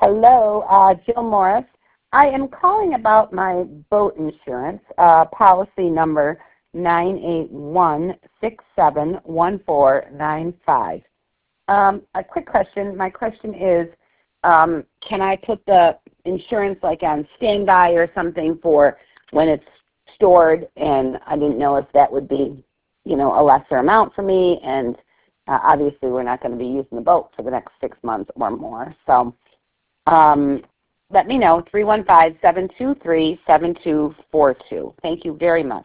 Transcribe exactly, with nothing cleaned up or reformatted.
Hello, uh, Jill Morris. I am calling about my boat insurance, uh, policy number nine eight one, six seven one four nine five. Um, a quick question. My question is, um, can I put the insurance like on standby or something for when it's stored? And I didn't know if that would be, you know, a lesser amount for me. And uh, obviously we're not going to be using the boat for the next six months or more. So um, let me know, three one five, seven two three, seven two four two. Thank you very much.